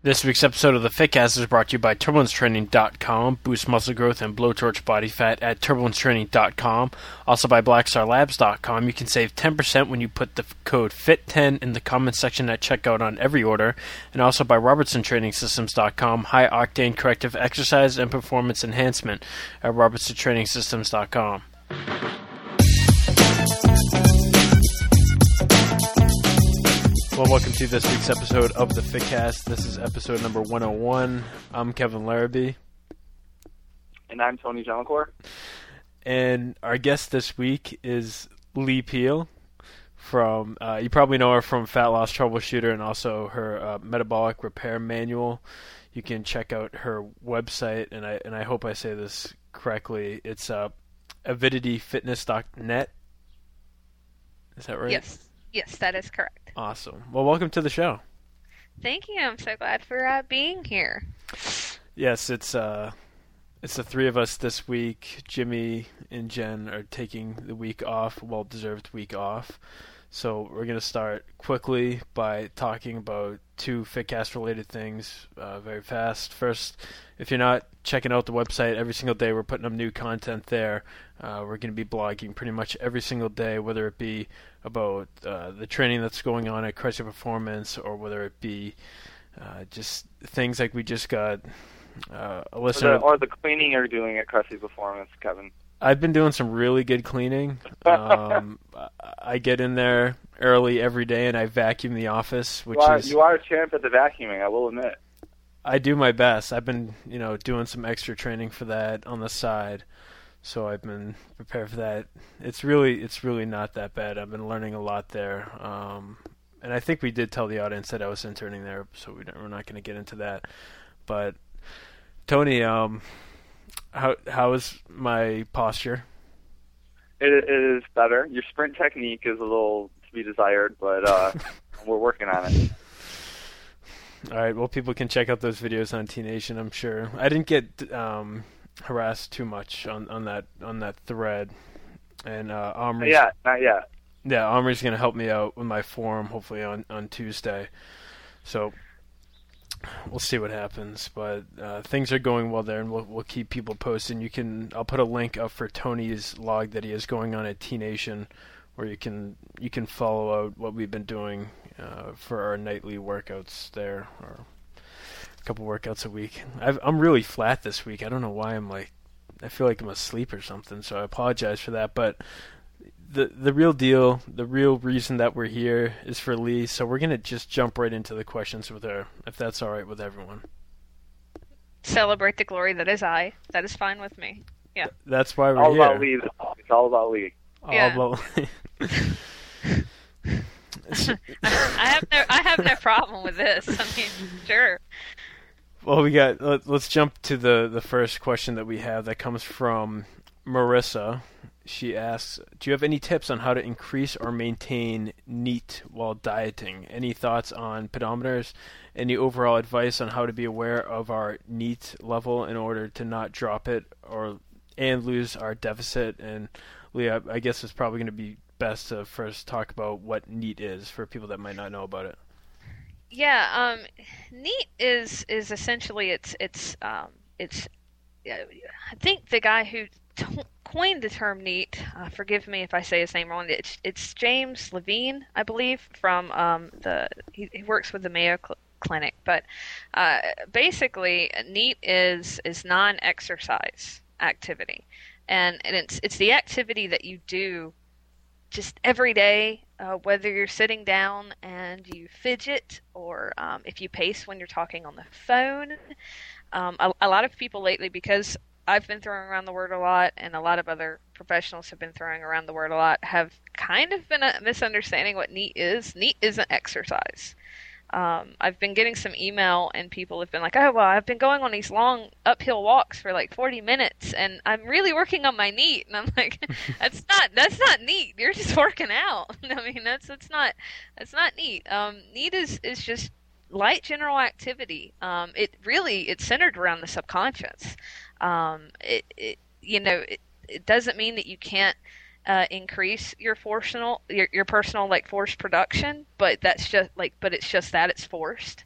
This week's episode of the Fitcast is brought to you by TurbulenceTraining.com. Boost muscle growth and blowtorch body fat at TurbulenceTraining.com. Also by BlackStarLabs.com. You can save 10% when you put the code FIT10 in the comments section at checkout on every order. And also by RobertsonTrainingSystems.com. High-octane corrective exercise and performance enhancement at RobertsonTrainingSystems.com. Well, welcome to this week's episode of the Fitcast. This is episode number 101. I'm Kevin Larrabee. And I'm Tony Jamacour. And our guest this week is Lee Peel from, you probably know her from Fat Loss Troubleshooter and also her Metabolic Repair Manual. You can check out her website, and I hope I say this correctly. It's avidityfitness.net. Is that right? Yes, that is correct. Awesome. Well, welcome to the show. Thank you. I'm so glad for being here. Yes, it's the three of us this week. Jimmy and Jen are taking the week off, well-deserved week off. So we're going to start quickly by talking about two Fitcast-related things very fast. First, if you're not checking out the website every single day, we're putting up new content there. We're going to be blogging pretty much every single day, whether it be about the training that's going on at Crush Performance or whether it be just things like we just got a listener. Or the cleaning you're doing at Crusty Performance, Kevin. I've been doing some really good cleaning. I get in there early every day and I vacuum the office, you are a champ at the vacuuming, I will admit. I do my best. I've been, doing some extra training for that on the side. So I've been prepared for that. It's really not that bad. I've been learning a lot there. And I think we did tell the audience that I was interning there, so we're not going to get into that. But Tony, how is my posture? It is better. Your sprint technique is a little to be desired, but we're working on it. All right. Well, people can check out those videos on T Nation, I'm sure. I didn't get harassed too much on that thread, and Omri's, not yet. Yeah, Omri's going to help me out with my form, hopefully on Tuesday. So we'll see what happens, but things are going well there, and we'll keep people posted. I'll put a link up for Tony's log that he has going on at T Nation, where you can follow out what we've been doing for our nightly workouts there, or a couple workouts a week. I'm really flat this week. I don't know why. I feel like I'm asleep or something, so I apologize for that. But the real deal, the real reason that we're here is for Lee, so we're going to just jump right into the questions with her, if that's all right with everyone. Celebrate the glory that is I. That is fine with me. Yeah. That's why we're all here. About Lee. It's all about Lee. Yeah. All about Lee. I have no problem with this. I mean, sure. Well, let's jump to the first question that we have that comes from Marissa. She asks, do you have any tips on how to increase or maintain NEAT while dieting? Any thoughts on pedometers? Any overall advice on how to be aware of our NEAT level in order to not drop it and lose our deficit? And Leah, I guess it's probably going to be best to first talk about what NEAT is for people that might not know about it. Yeah, NEAT is essentially it's I think the guy who coined the term NEAT, forgive me if I say his name wrong, it's James Levine, I believe, from he works with the Mayo Clinic, but basically NEAT is non-exercise activity, and it's the activity that you do just every day, whether you're sitting down and you fidget or if you pace when you're talking on the phone. A lot of people lately, because I've been throwing around the word a lot and a lot of other professionals have been throwing around the word a lot, have kind of been misunderstanding what NEAT is. NEAT isn't exercise. I've been getting some email and people have been like, oh, well, I've been going on these long uphill walks for like 40 minutes and I'm really working on my NEAT. And I'm like, that's not NEAT. You're just working out. I mean, that's not NEAT. NEAT is just light general activity. It's centered around the subconscious. It doesn't mean that you can't increase your personal like force production, but it's just that it's forced.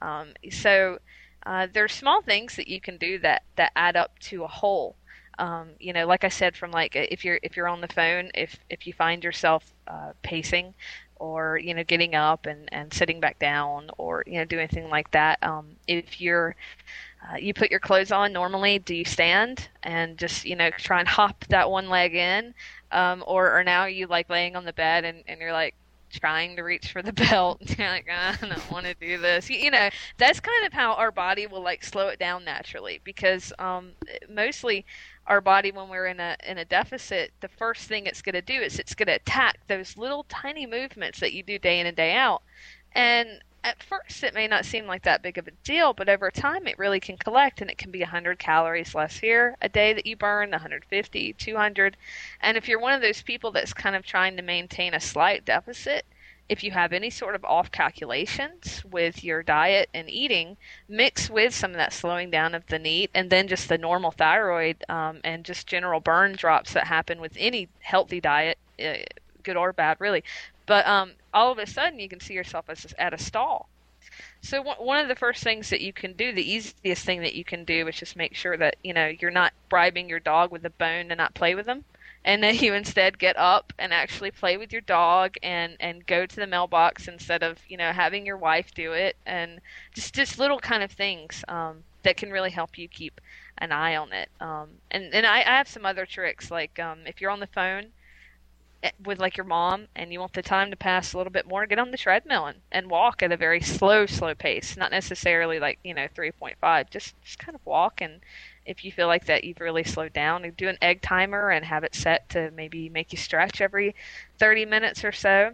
So there's small things that you can do that add up to a whole. Like I said, from like if you're on the phone, if you find yourself pacing, or getting up and sitting back down, or doing anything like that. If you put your clothes on normally, do you stand and just try and hop that one leg in, or now you like laying on the bed and you're like trying to reach for the belt. You're like, I don't want to do this. That's kind of how our body will like slow it down naturally, because mostly our body, when we're in a deficit, the first thing it's going to do is it's going to attack those little tiny movements that you do day in and day out. And at first it may not seem like that big of a deal, but over time it really can collect, and it can be 100 calories less here a day that you burn, 150, 200. And if you're one of those people that's kind of trying to maintain a slight deficit, if you have any sort of off calculations with your diet and eating, mix with some of that slowing down of the NEAT, and then just the normal thyroid and just general burn drops that happen with any healthy diet, good or bad, really. But all of a sudden, you can see yourself as at a stall. So one of the first things that you can do, the easiest thing that you can do, is just make sure that you're not bribing your dog with a bone to not play with them, and that you instead get up and actually play with your dog and go to the mailbox instead of having your wife do it, and just little kind of things that can really help you keep an eye on it. And I have some other tricks, like if you're on the phone with like your mom and you want the time to pass a little bit more, get on the treadmill and walk at a very slow pace, not necessarily like 3.5, just kind of walk. And if you feel like that you've really slowed down, do an egg timer and have it set to maybe make you stretch every 30 minutes or so.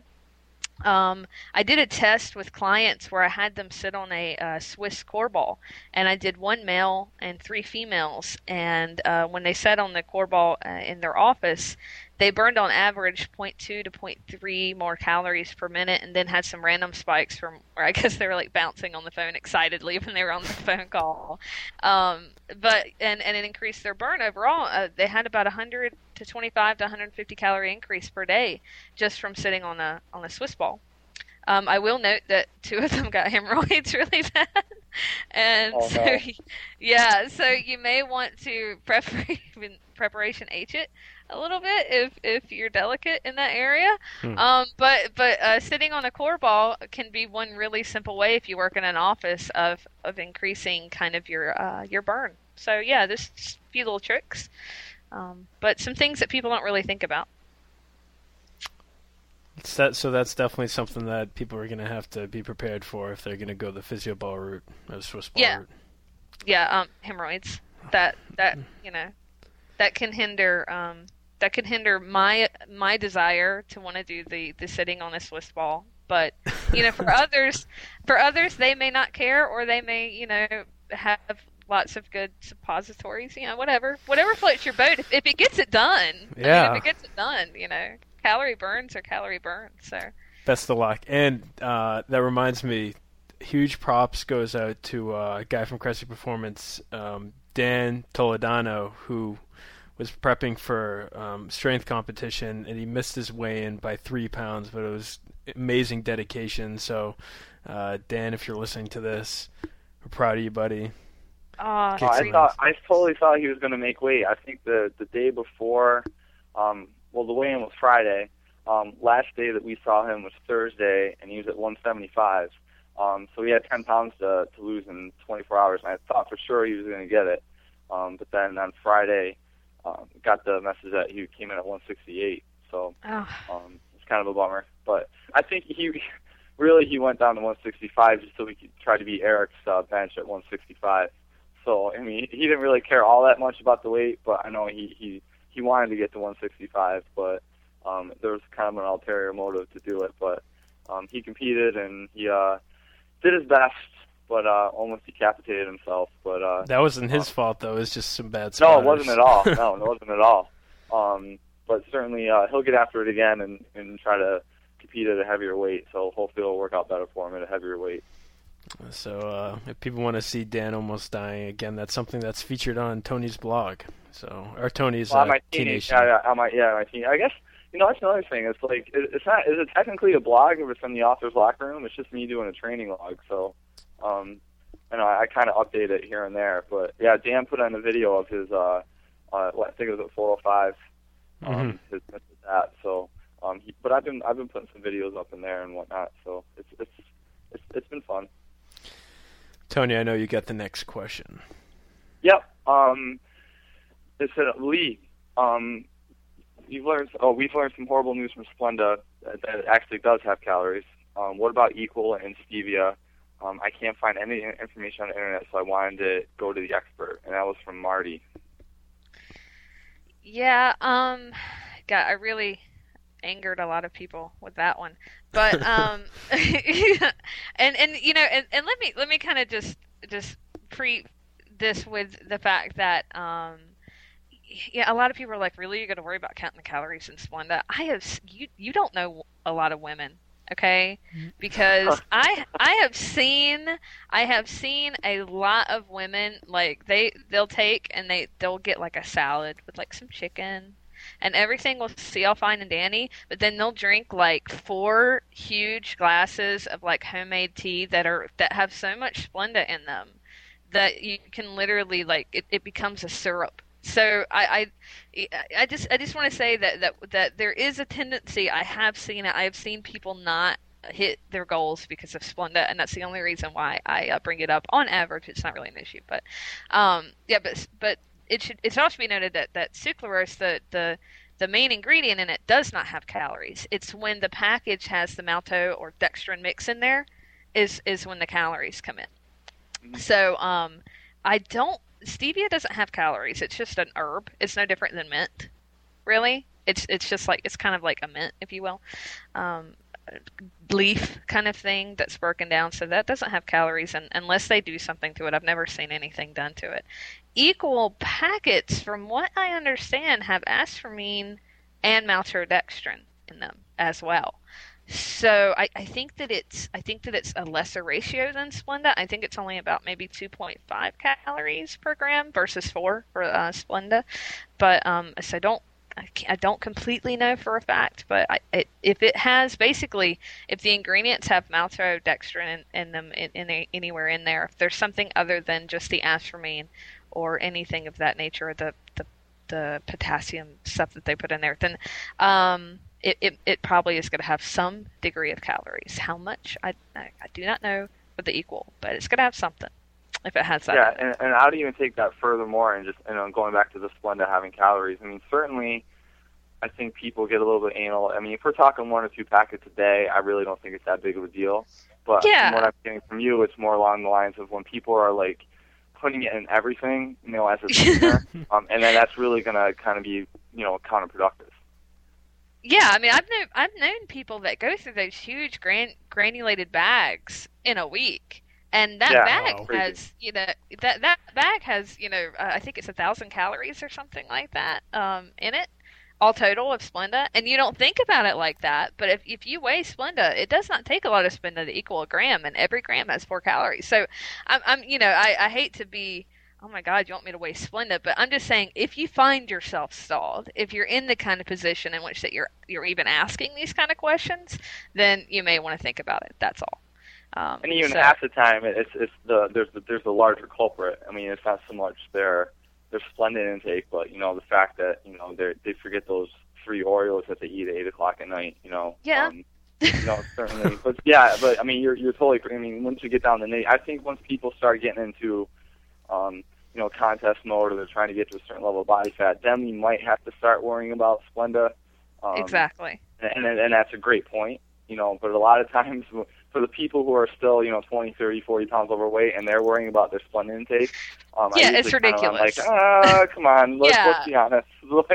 I did a test with clients where I had them sit on a Swiss core ball, and I did 1 male and 3 females. And when they sat on the core ball in their office, they burned on average 0.2 to 0.3 more calories per minute, and then had some random spikes from where I guess they were like bouncing on the phone excitedly when they were on the phone call. But it increased their burn overall. They had about 100 to 25 to 150 calorie increase per day just from sitting on a Swiss ball. I will note that 2 of them got hemorrhoids really bad. And so you may want to preparation H it a little bit if you're delicate in that area. But sitting on a core ball can be one really simple way if you work in an office of increasing kind of your burn. So yeah, this just a few little tricks, but some things that people don't really think about. So that's definitely something that people are going to have to be prepared for if they're going to go the physio ball route or Swiss ball route. Yeah, hemorrhoids. That can hinder my desire to want to do the sitting on a Swiss ball. But for others they may not care, or they may have lots of good suppositories. Whatever floats your boat. If it gets it done, yeah. If it gets it done, calorie burns are calorie burns. So best of luck. And that reminds me, huge props goes out to a guy from Cressy Performance, Dan Toledano, who was prepping for strength competition, and he missed his weigh-in by 3 pounds, but it was amazing dedication. So, Dan, if you're listening to this, we're proud of you, buddy. I totally thought he was going to make weight. I think the day before, the weigh-in was Friday. Last day that we saw him was Thursday, and he was at 175. So he had 10 pounds to lose in 24 hours, and I thought for sure he was going to get it. But then on Friday, got the message that he came in at 168. So it's kind of a bummer. But I think he went down to 165 just so he could try to beat Eric's bench at 165. So, I mean, he didn't really care all that much about the weight, but I know he wanted to get to 165, but there was kind of an ulterior motive to do it. But he competed, and he did his best, but almost decapitated himself. But that wasn't his fault, though. It was just some bad spotters. No, it wasn't at all. No, it wasn't at all. But certainly he'll get after it again and try to compete at a heavier weight. So hopefully it'll work out better for him at a heavier weight. So if people want to see Dan almost dying again, that's something that's featured on Tony's blog. So, or Tony's my teenage. my teen. I guess that's another thing. It's like it's not. Is it technically a blog if it's in the author's locker room? It's just me doing a training log. So I kind of update it here and there. But yeah, Dan put on a video of his, I think it was at 405, his that. So, but I've been putting some videos up in there and whatnot. So it's been fun. Tony, I know you got the next question. Yep. It said, Lee, we've learned some horrible news from Splenda that it actually does have calories. What about Equal and Stevia? I can't find any information on the internet, so I wanted to go to the expert, and that was from Marty. Yeah, God, I really angered a lot of people with that one, but and let me kind of just pre this with the fact that a lot of people are like, really, you're going to worry about counting the calories in Splenda? You don't know a lot of women. Okay, because I have seen a lot of women, like they'll take and they'll get like a salad with like some chicken and everything will see all fine and dandy, but then they'll drink like 4 huge glasses of like homemade tea that have so much Splenda in them that you can literally like it becomes a syrup. So I just want to say that there is a tendency. I have seen it. I have seen people not hit their goals because of Splenda, and that's the only reason why I bring it up. On average, it's not really an issue, but but it also be noted that sucralose, the main ingredient in it, does not have calories. It's when the package has the malto or dextrin mix in there is when the calories come in. So Stevia doesn't have calories. It's just an herb. It's no different than mint, really. It's just like, it's kind of like a mint, if you will, leaf kind of thing that's broken down. So that doesn't have calories, and unless they do something to it, I've never seen anything done to it. Equal packets, from what I understand, have aspartame and maltodextrin in them as well. So I think that it's a lesser ratio than Splenda. I think it's only about maybe 2.5 calories per gram versus 4 for Splenda. But so I don't completely know for a fact. But if the ingredients have maltodextrin in them anywhere in there, if there's something other than just the aspartame or anything of that nature, the potassium stuff that they put in there, then it probably is going to have some degree of calories. How much, I do not know with the Equal, but it's going to have something if it has that. Yeah, and I'd even take that furthermore, and just going back to the Splenda having calories. I mean, certainly, I think people get a little bit anal. I mean, if we're talking 1 or 2 packets a day, I really don't think it's that big of a deal. But from what I'm getting from you, it's more along the lines of when people are like putting it in everything, as a sweetener, and then that's really going to kind of be, counterproductive. Yeah, I mean, I've known people that go through those huge granulated bags in a week, and that bag has, that bag has, I think it's 1,000 calories or something like that in it, all total of Splenda. And you don't think about it like that, but if you weigh Splenda, it does not take a lot of Splenda to equal a gram, and every gram has 4 calories. So I hate to be, oh my God, you want me to weigh Splenda? But I'm just saying, if you find yourself stalled, if you're in the kind of position in which that you're even asking these kind of questions, then you may want to think about it. That's all. And even half the time, there's a larger culprit. I mean, it's not so much their Splenda intake, but the fact that they forget those 3 Oreos that they eat at 8 o'clock at night. Yeah. Certainly. But I mean, you're totally. I mean, once you get down the I think once people start getting into contest mode, or they're trying to get to a certain level of body fat, then we might have to start worrying about Splenda. Exactly. And that's a great point, but a lot of times for the people who are still, 20, 30, 40 pounds overweight, and they're worrying about their Splenda intake, it's ridiculous. I'm like, come on, let's be honest.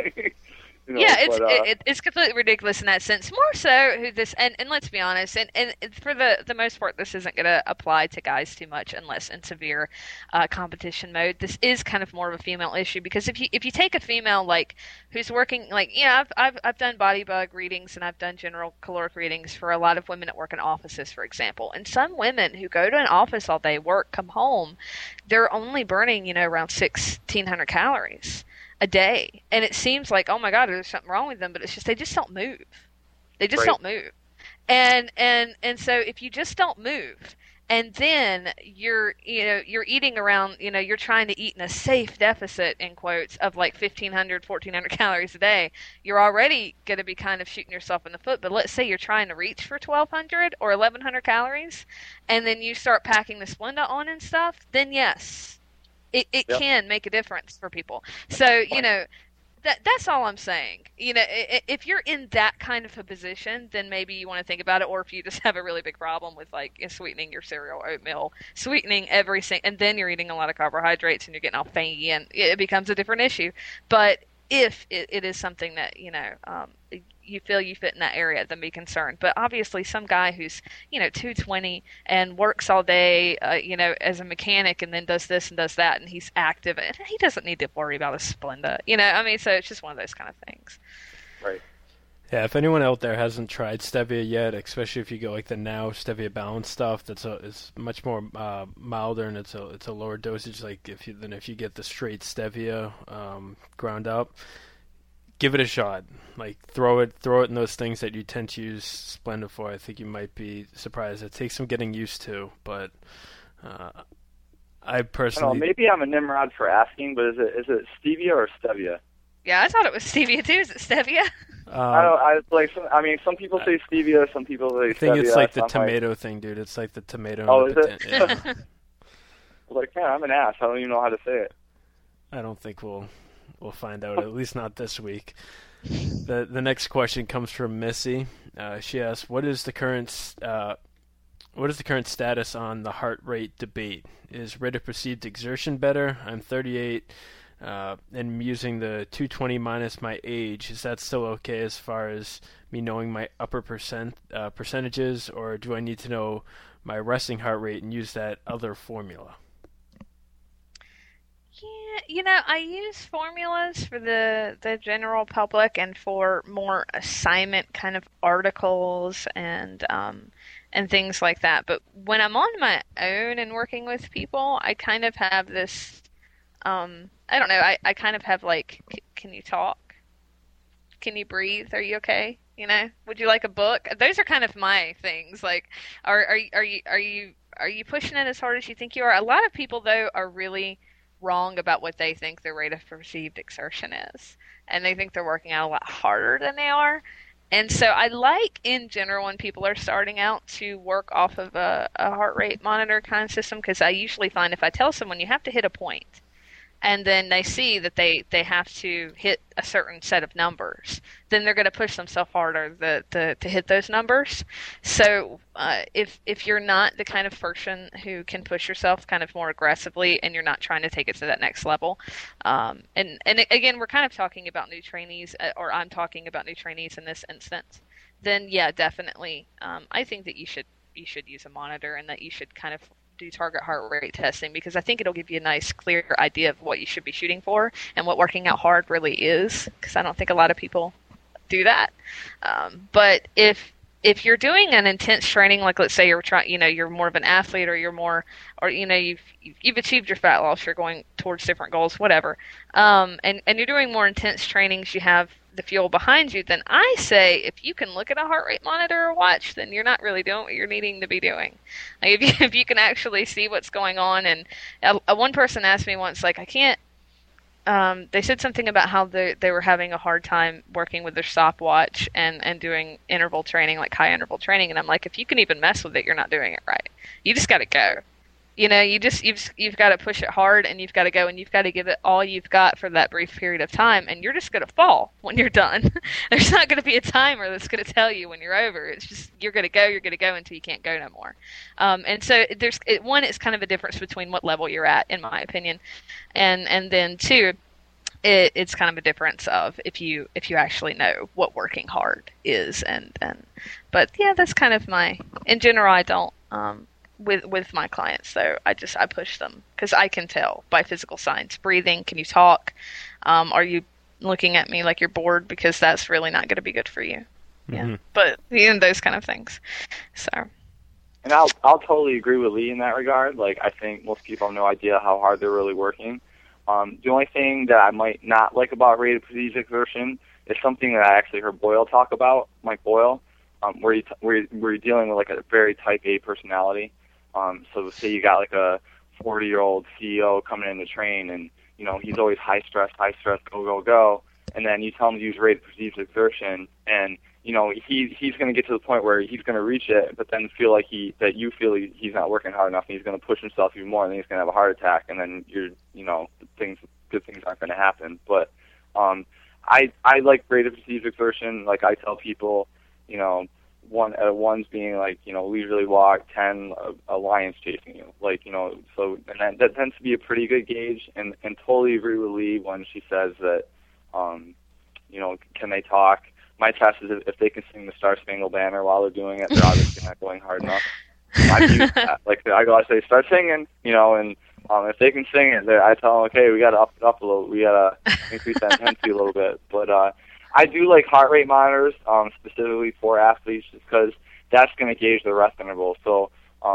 It's completely ridiculous in that sense. More so, and let's be honest, and for the most part, this isn't going to apply to guys too much unless in severe competition mode. This is kind of more of a female issue, because if you take a female who's working, I've done body bug readings and I've done general caloric readings for a lot of women that work in offices, for example. And some women who go to an office all day, work, come home, they're only burning around 1,600 calories a day, and it seems like, oh my God, there's something wrong with them, but it's just they just don't move. They just don't move, and so if you just don't move, and then you're eating around, you're trying to eat in a safe deficit, in quotes, of like 1,500, 1,400 calories a day, you're already going to be kind of shooting yourself in the foot. But let's say you're trying to reach for 1,200 or 1,100 calories, and then you start packing the Splenda on and stuff, then yes, it can make a difference for people. So, that's all I'm saying. If you're in that kind of a position, then maybe you want to think about it. Or if you just have a really big problem with like sweetening your cereal, oatmeal, sweetening and then you're eating a lot of carbohydrates and you're getting all fangy, and it becomes a different issue. But if it is something that you feel you fit in that area, then be concerned. But obviously, some guy who's 220 and works all day, as a mechanic, and then does this and does that, and he's active, and he doesn't need to worry about a Splenda. So it's just one of those kind of things. Right. Yeah, if anyone out there hasn't tried stevia yet, especially if you go like the Now Stevia Balance stuff, it's much more milder, and it's a lower dosage. Like if you get the straight stevia ground up, give it a shot. Like throw it in those things that you tend to use Splenda for. I think you might be surprised. It takes some getting used to, but I personally, I don't know, maybe I'm a Nimrod for asking, but is it stevia or stevia? Yeah, I thought it was stevia too. Is it stevia? Some people say stevia, some people say stevia. I think it's like the tomato thing, dude. It's like the tomato. Oh, is it? Yeah. Man, I'm an ass. I don't even know how to say it. I don't think we'll find out. At least not this week. The next question comes from Missy. She asks, "What is the current status on the heart rate debate? Is rate of perceived exertion better? I'm 38." And using the 220 minus my age, is that still okay as far as me knowing my upper percentages, or do I need to know my resting heart rate and use that other formula? Yeah, I use formulas for the general public and for more assignment kind of articles and things like that. But when I'm on my own and working with people, I kind of have this. I don't know. I kind of have like, can you talk? Can you breathe? Are you okay? Would you like a book? Those are kind of my things. Like, are you pushing it as hard as you think you are? A lot of people though are really wrong about what they think their rate of perceived exertion is, and they think they're working out a lot harder than they are. And so I like, in general, when people are starting out, to work off of a heart rate monitor kind of system, because I usually find if I tell someone you have to hit a point, and then they see that they have to hit a certain set of numbers, then they're going to push themselves harder to hit those numbers. So if you're not the kind of person who can push yourself kind of more aggressively, and you're not trying to take it to that next level, and again, we're kind of talking about new trainees, or I'm talking about new trainees in this instance, then yeah, definitely, I think that you should use a monitor, and that you should kind of do target heart rate testing, because I think it'll give you a nice, clear idea of what you should be shooting for and what working out hard really is, because I don't think a lot of people do that. But if you're doing an intense training, like let's say you're more of an athlete, or you've achieved your fat loss, you're going towards different goals, whatever, and you're doing more intense trainings, you have the fuel behind you, then I say if you can look at a heart rate monitor or watch, then you're not really doing what you're needing to be doing. Like if you can actually see what's going on. And one person asked me once, like, I can't, they said something about how they were having a hard time working with their stopwatch and doing interval training, like high interval training. And I'm like, if you can even mess with it, you're not doing it right. You just got to go. You've got to push it hard, and you've got to go, and you've got to give it all you've got for that brief period of time, and you're just going to fall when you're done. There's not going to be a timer that's going to tell you when you're over. It's just you're going to go until you can't go no more. And so it's kind of a difference between what level you're at, in my opinion, and then two, it's kind of a difference of if you actually know what working hard is, but yeah, that's kind of in general, I don't. With my clients, though, I push them because I can tell by physical signs. Breathing, can you talk? Are you looking at me like you're bored? Because that's really not going to be good for you. Yeah, mm-hmm. But those kind of things. So. And I'll totally agree with Lee in that regard. Like, I think most people have no idea how hard they're really working. The only thing that I might not like about rate of perceived exertion is something that I actually heard Boyle talk about, Mike Boyle, where you're dealing with like a very type A personality. So say you got like a 40-year-old CEO coming in to train, and he's always high stress, go, go, go, and then you tell him to use rated perceived exertion, and he's going to get to the point where he's going to reach it, but then feel like he's not working hard enough, and he's going to push himself even more, and then he's going to have a heart attack, and then good things aren't going to happen. But I like rated perceived exertion. Like I tell people, one's being like, leisurely walk, 10 a lion's chasing you, so, and that tends to be a pretty good gauge, and totally agree with Lee when she says that, can they talk? My test is if they can sing the Star Spangled Banner while they're doing it, they're obviously not going hard enough. I go, I say, start singing, and if they can sing it, I tell them, okay, we got to up it up a little, we got to increase that intensity a little bit. But I do like heart rate monitors, specifically for athletes, just because that's going to gauge the rest interval. So,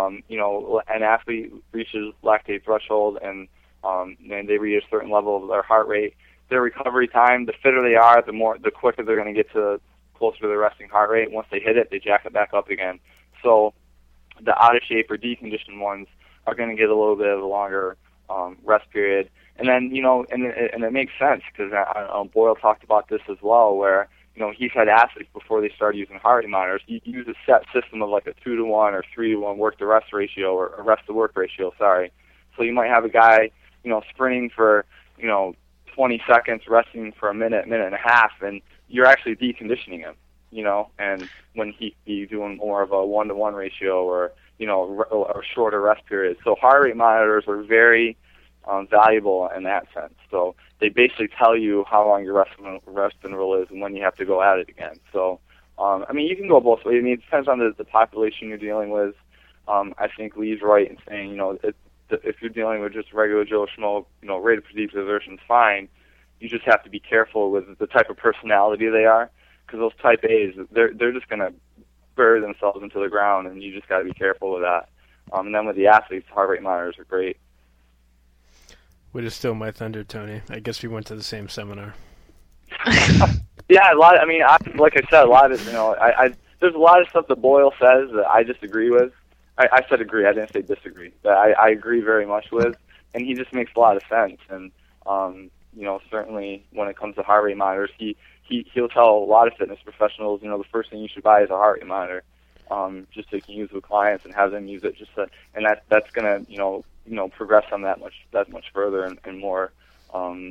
an athlete reaches lactate threshold and they reach a certain level of their heart rate. Their recovery time, the fitter they are, the quicker they're going to get closer to their resting heart rate. Once they hit it, they jack it back up again. So the out of shape or deconditioned ones are going to get a little bit of a longer rest period. And then, and it makes sense because Boyle talked about this as well, where, he's had athletes before they started using heart rate monitors. You use a set system of like a 2-to-1 or 3-to-1 work to rest ratio or rest to work ratio, sorry. So you might have a guy, sprinting for, 20 seconds, resting for a minute and a half, and you're actually deconditioning him, and when he'd be doing more of a 1-to-1 ratio or, a shorter rest period. So heart rate monitors are very valuable in that sense. So they basically tell you how long your rest interval is and when you have to go at it again. So, you can go both ways. It depends on the population you're dealing with. I think Lee's right in saying, if you're dealing with just regular Joe Schmo, rated perceived exertion is fine. You just have to be careful with the type of personality they are, because those type A's, they're just going to bury themselves into the ground, and you just got to be careful with that. And then with the athletes, heart rate monitors are great. Way to steal my thunder, Tony. I guess we went to the same seminar. Yeah, like I said, a lot of it, there's a lot of stuff that Boyle says that I disagree with. I said agree. I didn't say disagree, but I agree very much with, and he just makes a lot of sense. And certainly when it comes to heart rate monitors, he'll tell a lot of fitness professionals, the first thing you should buy is a heart rate monitor, just so you can use with clients and have them use it. And that's gonna progress on that much further and more in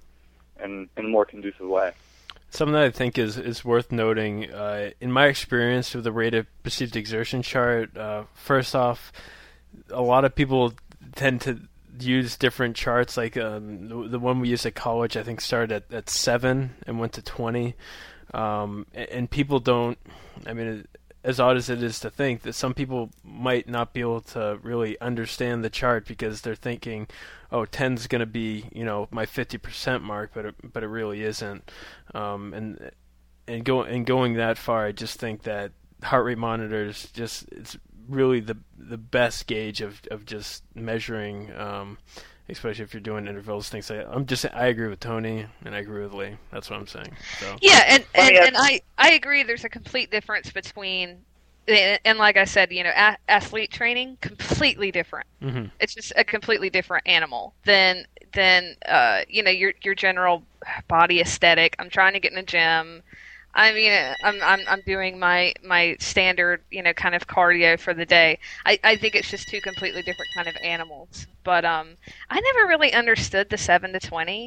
a more conducive way. Something that I think is worth noting, in my experience with the rated perceived exertion chart, first off, a lot of people tend to use different charts. Like the one we used at college, I think started at 7 and went to 20. And people don't, as odd as it is to think, that some people might not be able to really understand the chart because they're thinking, oh, 10's going to be, my 50% mark, but it really isn't. And going that far, I just think that heart rate monitors it's really the best gauge of just measuring, especially if you're doing intervals, things like that. I agree with Tony and I agree with Lee. That's what I'm saying. So. Yeah, and I agree. There's a complete difference between, and like I said, athlete training, completely different. Mm-hmm. It's just a completely different animal than your general body aesthetic. I'm trying to get in a gym. I'm doing my standard, kind of cardio for the day. I think it's just two completely different kind of animals. But I never really understood the 7 to 20.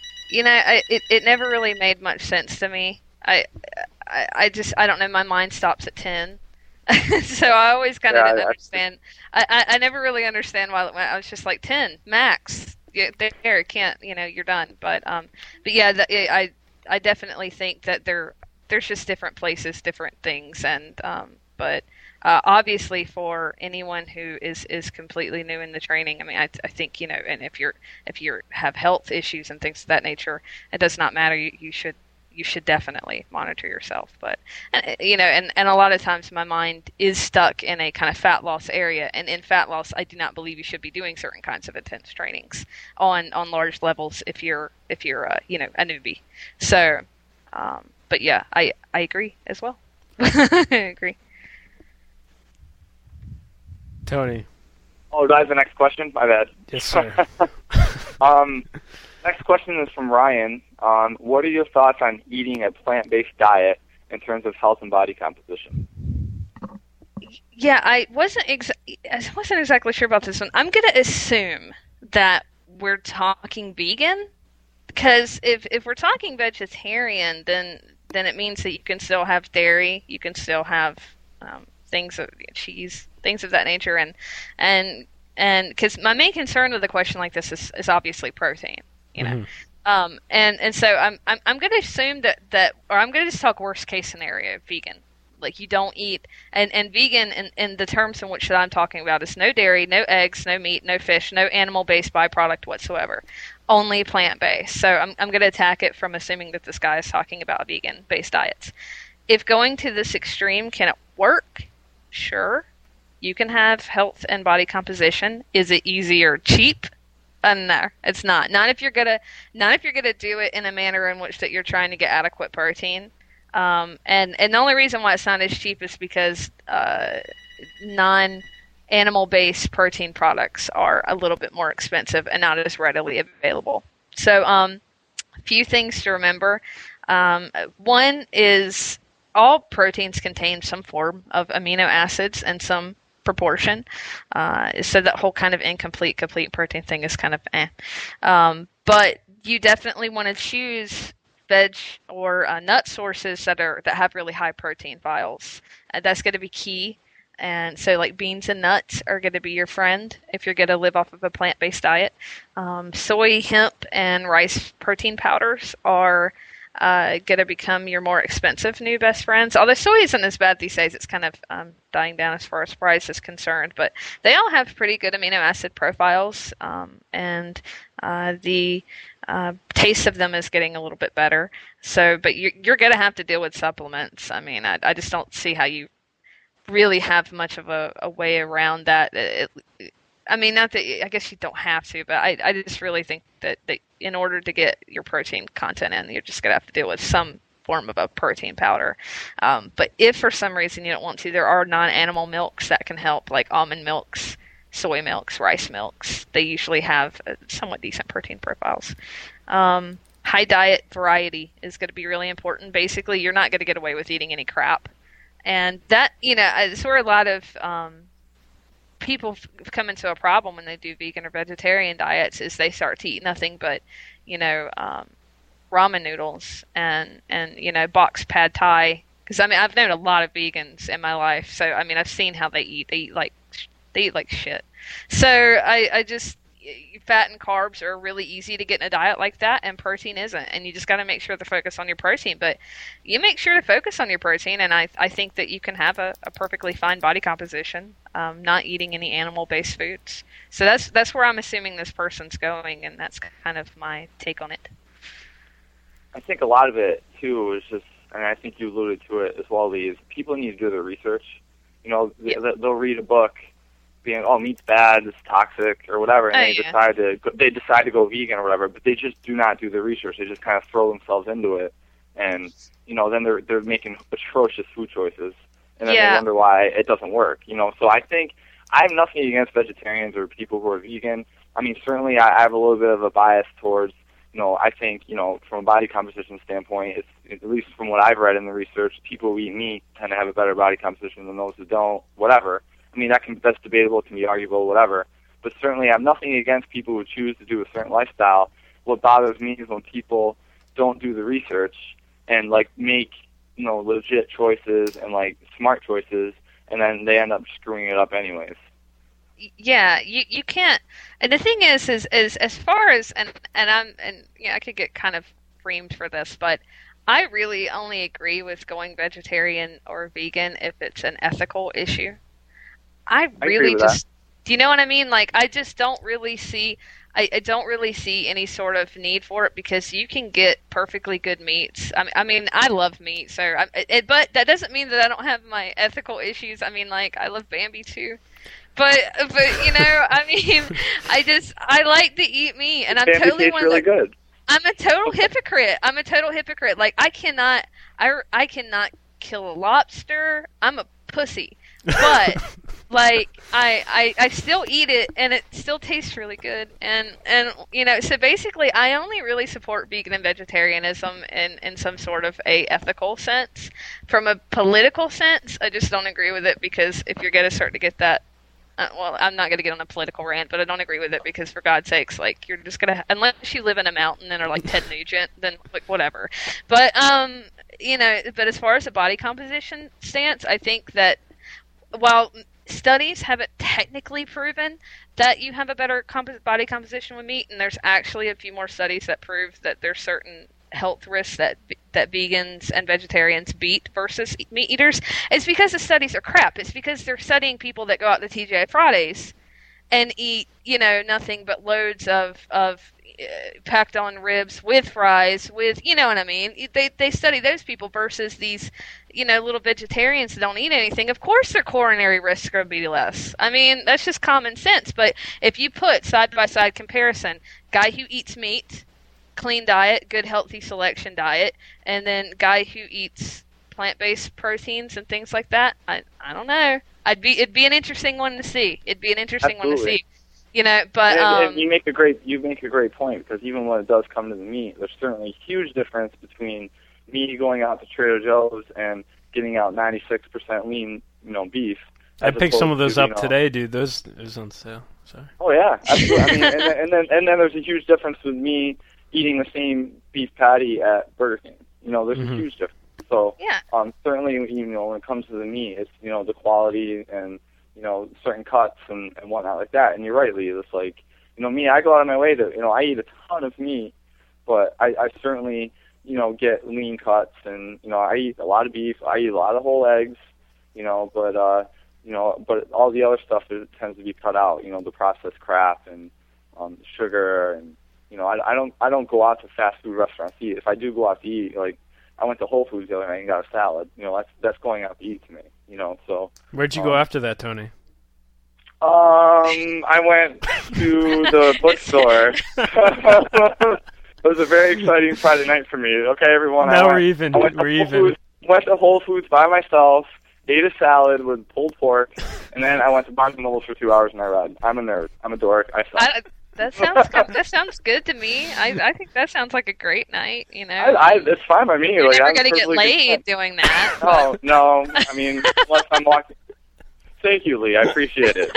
It never really made much sense to me. I don't know. My mind stops at 10. So I always kind of didn't understand. I never really understand why I was just like 10 max. Yeah, there, can't, you're done. But yeah, I definitely think that there's just different places, different things, and but obviously for anyone who is completely new in the training, I think and if you have health issues and things of that nature, it does not matter. You should definitely monitor yourself. But and a lot of times my mind is stuck in a kind of fat loss area, and in fat loss, I do not believe you should be doing certain kinds of intense trainings on large levels if you're a newbie. So. But yeah, I agree as well. I agree. Tony, Oh, do I have the next question? My bad. Yes, sir. Next question is from Ryan. What are your thoughts on eating a plant-based diet in terms of health and body composition? Yeah, I wasn't exactly sure about this one. I'm going to assume that we're talking vegan, because if we're talking vegetarian, then it means that you can still have dairy, you can still have cheese, things of that nature, and because my main concern with a question like this is obviously protein, you know. And so I'm going to assume that or I'm going to just talk worst case scenario, vegan. Like, you don't eat, and vegan in the terms in which that I'm talking about is no dairy, no eggs, no meat, no fish, no animal-based byproduct whatsoever, only plant-based. So I'm going to attack it from assuming that this guy is talking about vegan-based diets. If going to this extreme, can it work? Sure. You can have health and body composition. Is it easy or cheap? No, it's not. Not if you're gonna do it in a manner in which that you're trying to get adequate protein. And the only reason why it's not as cheap is because non-animal based protein products are a little bit more expensive and not as readily available. So a few things to remember. One is all proteins contain some form of amino acids and some proportion. So that whole kind of incomplete, complete protein thing is kind of but you definitely want to choose veg or nut sources that have really high protein files. That's going to be key. And so, like, beans and nuts are going to be your friend if you're going to live off of a plant-based diet. Soy, hemp, and rice protein powders are going to become your more expensive new best friends. Although soy isn't as bad these days, it's kind of dying down as far as price is concerned. But they all have pretty good amino acid profiles, and the taste of them is getting a little bit better. So, but you're going to have to deal with supplements. I mean, I just don't see how you really have much of a way around that. I mean, not that I guess you don't have to, but I just really think that in order to get your protein content in, you're just going to have to deal with some form of a protein powder. But if for some reason you don't want to, there are non-animal milks that can help, like almond milks, soy milks, rice milks. They usually have somewhat decent protein profiles. High diet variety is going to be really important. Basically, you're not going to get away with eating any crap. And that, it's where a lot of people come into a problem when they do vegan or vegetarian diets, is they start to eat nothing but, ramen noodles and box pad thai. Because, I mean, I've known a lot of vegans in my life. So, I mean, I've seen how they eat. They eat like shit. So I just, fat and carbs are really easy to get in a diet like that, and protein isn't. And you just got to make sure to focus on your protein. But you make sure to focus on your protein, and I think that you can have a perfectly fine body composition, not eating any animal-based foods. So that's where I'm assuming this person's going, and that's kind of my take on it. I think a lot of it, too, is just, and I think you alluded to it as well, Lee, is people need to do their research. They'll read a book being, meat's bad, it's toxic, or whatever, and they decide to go vegan or whatever, but they just do not do the research. They just kind of throw themselves into it, and then they're making atrocious food choices, and then they wonder why it doesn't work. So I think I have nothing against vegetarians or people who are vegan. I mean, certainly I have a little bit of a bias towards, I think, from a body composition standpoint, it's, at least from what I've read in the research, people who eat meat tend to have a better body composition than those who don't, whatever. I mean, that's debatable, it can be arguable, whatever. But certainly I have nothing against people who choose to do a certain lifestyle. What bothers me is when people don't do the research and, make, legit choices and, smart choices, and then they end up screwing it up anyways. Yeah, you can't. And the thing is as far as, I could get kind of reamed for this, but I really only agree with going vegetarian or vegan if it's an ethical issue. I really just, do you know what I mean? I just don't really see, I don't really see any sort of need for it, because you can get perfectly good meats. I mean, I love meat, so, but that doesn't mean that I don't have my ethical issues. I mean, I love Bambi too. But I mean, I like to eat meat, and I'm totally one of the, good. I'm a total hypocrite. I cannot kill a lobster. I'm a pussy. But Like I still eat it, and it still tastes really good. And so basically, I only really support vegan and vegetarianism in some sort of a ethical sense. From a political sense, I just don't agree with it, because if you're gonna start to get that, well, I'm not gonna get on a political rant, but I don't agree with it because, for God's sakes, like, you're just gonna, unless you live in a mountain and are like Ted Nugent, then like whatever. But but as far as the body composition stance, I think that while studies haven't technically proven that you have a better body composition with meat, and there's actually a few more studies that prove that there's certain health risks that vegans and vegetarians beat versus meat eaters. It's because the studies are crap. It's because they're studying people that go out to TGI Fridays and eat, nothing but loads of packed on ribs with fries, with, you know what I mean? They study those people versus these, little vegetarians that don't eat anything. Of course their coronary risks are going to be less. I mean, that's just common sense. But if you put side-by-side comparison, guy who eats meat, clean diet, good healthy selection diet, and then guy who eats plant-based proteins and things like that, I don't know. It'd be an interesting one to see. Absolutely. But and you make a great point, because even when it does come to the meat, there's certainly a huge difference between me going out to Trader Joe's and getting out 96% lean, beef. I picked some of those up today, dude. Those on sale. Sorry. Oh yeah, absolutely. I mean, and then there's a huge difference with me eating the same beef patty at Burger King. There's a huge difference. So yeah. Certainly, when it comes to the meat, it's the quality and certain cuts and whatnot like that. And you're right, Lee. It's like, me, I go out of my way to, I eat a ton of meat, but I certainly, get lean cuts, and, I eat a lot of beef. I eat a lot of whole eggs, but all the other stuff tends to be cut out, the processed crap and sugar, and, I don't go out to fast food restaurants to eat. If I do go out to eat, like, I went to Whole Foods the other night and got a salad. That's going out to eat to me. So. Where'd you go after that, Tony? I went to the bookstore. It was a very exciting Friday night for me. Okay, everyone. Now we're even. Went to Whole Foods by myself, ate a salad with pulled pork, and then I went to Barnes & Noble for 2 hours and I read. I'm a nerd. I'm a dork. I suck. That sounds good. That sounds good to me. I think that sounds like a great night. It's fine by me. You're never gonna get laid doing that. Oh no. I mean, unless I'm walking. Thank you, Lee. I appreciate it,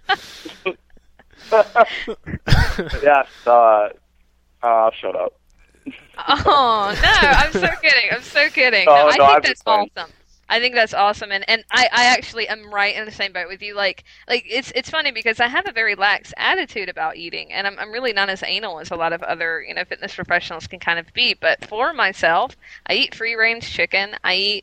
but yes. I'll shut up. Oh no! I'm so kidding. I think that's awesome. I think that's awesome, and I actually am right in the same boat with you. Like it's funny because I have a very lax attitude about eating, and I'm really not as anal as a lot of other fitness professionals can kind of be. But for myself, I eat free range chicken. I eat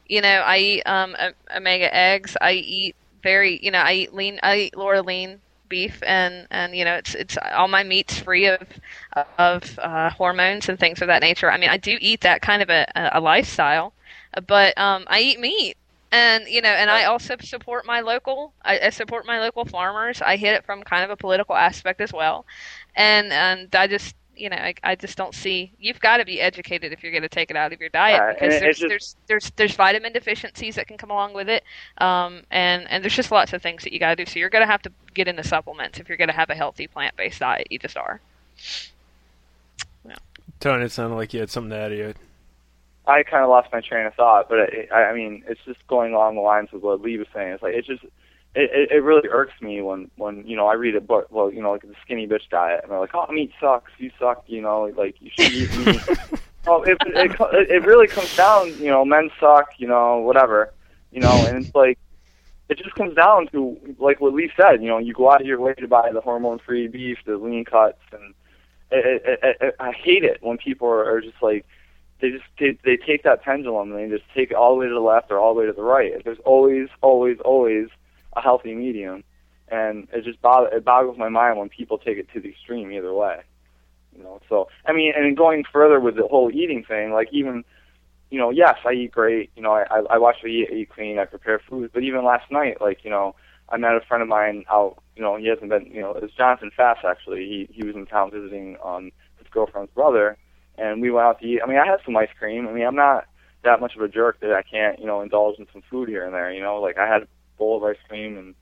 omega eggs. I eat I eat lean. I eat Laura lean beef, and it's all my meat's free of hormones and things of that nature. I mean, I do eat that kind of a lifestyle. But I eat meat, and and I also support my local. I support my local farmers. I hit it from kind of a political aspect as well, and I just I just don't see. You've got to be educated if you're going to take it out of your diet, because there's vitamin deficiencies that can come along with it, and there's just lots of things that you got to do. So you're going to have to get into supplements if you're going to have a healthy plant-based diet. You just are. Yeah. Tony, it sounded like you had something to add to it. I kind of lost my train of thought, but I mean, it's just going along the lines of what Lee was saying. It's like it really irks me when I read a book, like the skinny bitch diet, and they're like, oh, meat sucks, you suck, like you should eat meat. Well, it really comes down, men suck, whatever, and it's like it just comes down to like what Lee said, you go out of your way to buy the hormone-free beef, the lean cuts, and I hate it when people are just like. They take that pendulum and they just take it all the way to the left or all the way to the right. There's always a healthy medium, and it just boggles my mind when people take it to the extreme either way. So I mean, and going further with the whole eating thing, like even, yes, I eat great. I watch the eat clean. I prepare food, but even last night, like I met a friend of mine out. He hasn't been. It's Jonathan Fass actually. He was in town visiting his girlfriend's brother. And we went out to eat. I mean, I had some ice cream. I mean, I'm not that much of a jerk that I can't, indulge in some food here and there. Like I had a bowl of ice cream, and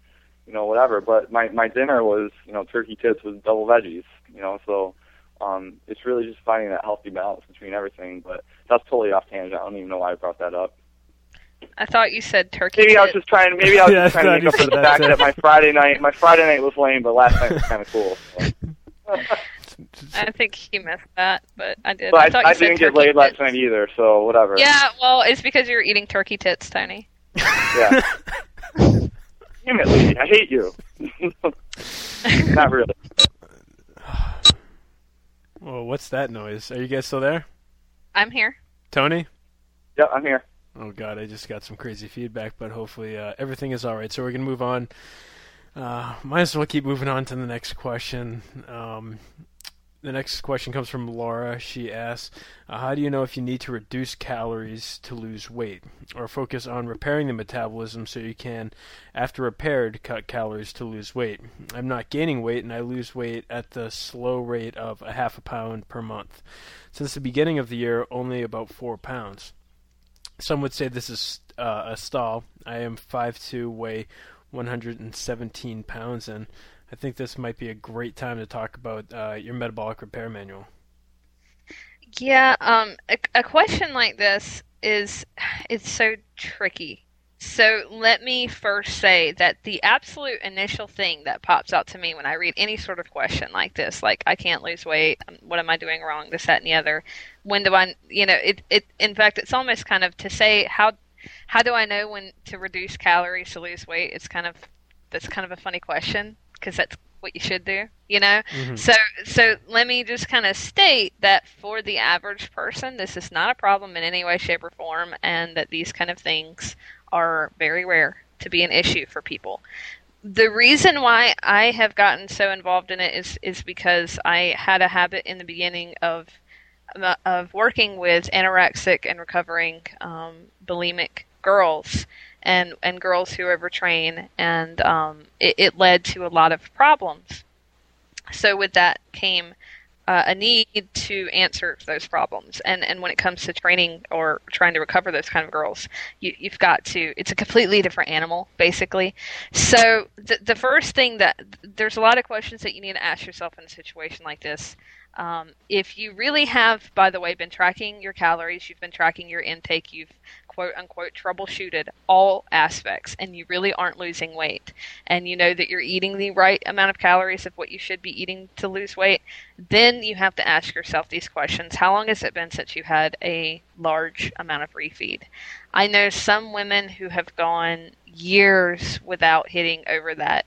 whatever. But my dinner was, turkey tits with double veggies, so it's really just finding that healthy balance between everything. But that's totally off tangent. I don't even know why I brought that up. I thought you said turkey. Maybe I was just trying. Maybe I was just trying to make up for the fact that my Friday night was lame, but last night was kind of cool. So. I think he missed that, but I did. But I didn't get laid last night either, so whatever. Yeah, well, it's because you were eating turkey tits, Tony. Yeah. Damn it, lady! I hate you. Not really. Well, what's that noise? Are you guys still there? I'm here. Tony? Yep, I'm here. Oh, God, I just got some crazy feedback, but hopefully everything is all right. So we're going to move on. Might as well keep moving on to the next question. The next question comes from Laura. She asks, how do you know if you need to reduce calories to lose weight, or focus on repairing the metabolism so you can, after repaired, cut calories to lose weight? I'm not gaining weight, and I lose weight at the slow rate of 0.5 pound per month. Since the beginning of the year, only about 4 pounds. Some would say this is a stall. I am 5'2", weigh 117 pounds, and I think this might be a great time to talk about your metabolic repair manual. Yeah, a question like this it's so tricky. So let me first say that the absolute initial thing that pops out to me when I read any sort of question like this, like I can't lose weight, what am I doing wrong, this, that, and the other, when do I, in fact, it's almost kind of to say how do I know when to reduce calories to lose weight? That's kind of a funny question, because that's what you should do, Mm-hmm. So let me just kind of state that for the average person, this is not a problem in any way, shape, or form, and that these kind of things are very rare to be an issue for people. The reason why I have gotten so involved in it is because I had a habit in the beginning of working with anorexic and recovering bulimic girls and girls who overtrain, and it led to a lot of problems. So with that came a need to answer those problems. And when it comes to training or trying to recover those kind of girls, you've got to, it's a completely different animal, basically. So the first thing there's a lot of questions that you need to ask yourself in a situation like this. If you really have, by the way, been tracking your calories, you've been tracking your intake, you've quote unquote troubleshooted all aspects, and you really aren't losing weight, and you know that you're eating the right amount of calories of what you should be eating to lose weight, then you have to ask yourself these questions. How long has it been since you had a large amount of refeed? I know some women who have gone years without hitting over that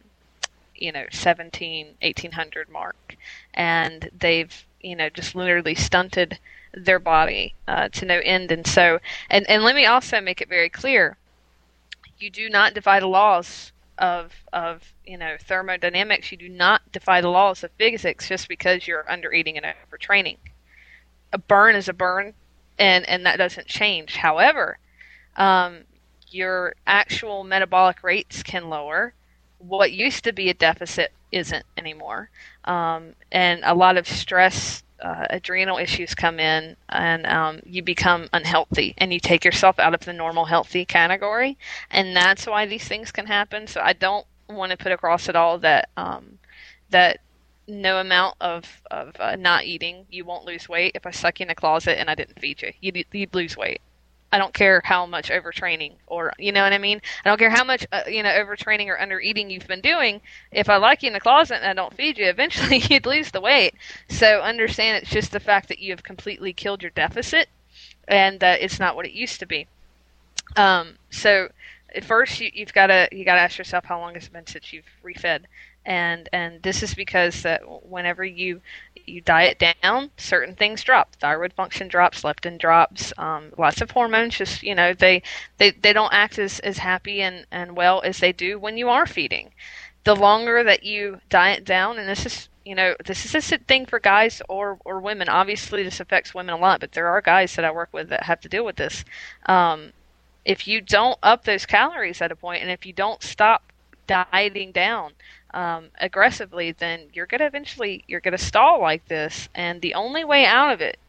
1800 mark, and they've just literally stunted their body to no end. And so, and let me also make it very clear, you do not defy the laws of thermodynamics. You do not defy the laws of physics just because you're under eating and overtraining. A burn is a burn, and that doesn't change. However, your actual metabolic rates can lower. What used to be a deficit isn't anymore. And a lot of stress, adrenal issues come in, and you become unhealthy, and you take yourself out of the normal healthy category. And that's why these things can happen. So I don't want to put across at all that that no amount of not eating, you won't lose weight. If I stuck you in a closet and I didn't feed you, you'd lose weight. I don't care how much overtraining, or you know what I mean? I don't care how much overtraining or undereating you've been doing. If I lock you in the closet and I don't feed you, eventually you'd lose the weight. So understand, it's just the fact that you have completely killed your deficit, and that it's not what it used to be. So at first you gotta ask yourself, how long has it been since you've refed? And this is because that whenever you diet down, certain things drop. Thyroid function drops, leptin drops, lots of hormones just, they don't act as happy and well as they do when you are feeding. The longer that you diet down, and this is a thing for guys or women. Obviously this affects women a lot, but there are guys that I work with that have to deal with this. If you don't up those calories at a point, and if you don't stop dieting down aggressively, then you're gonna stall like this. And the only way out of it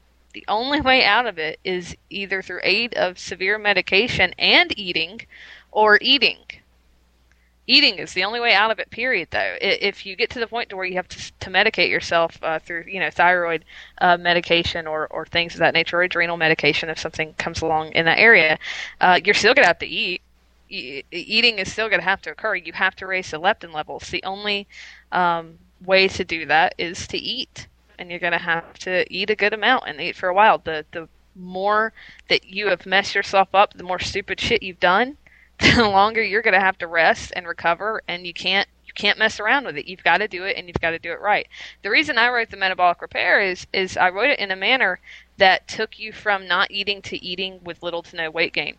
is either through aid of severe medication and eating, or eating. Eating is the only way out of it, period, though. If you get to the point to where you have to medicate yourself through, thyroid medication or things of that nature, or adrenal medication if something comes along in that area, you're still going to have to eat. Eating is still going to have to occur. You have to raise the leptin levels. The only way to do that is to eat. And you're going to have to eat a good amount and eat for a while. The more that you have messed yourself up, the more stupid shit you've done, the longer you're going to have to rest and recover, and you can't mess around with it. You've got to do it, and you've got to do it right. The reason I wrote the Metabolic Repair is I wrote it in a manner that took you from not eating to eating with little to no weight gain.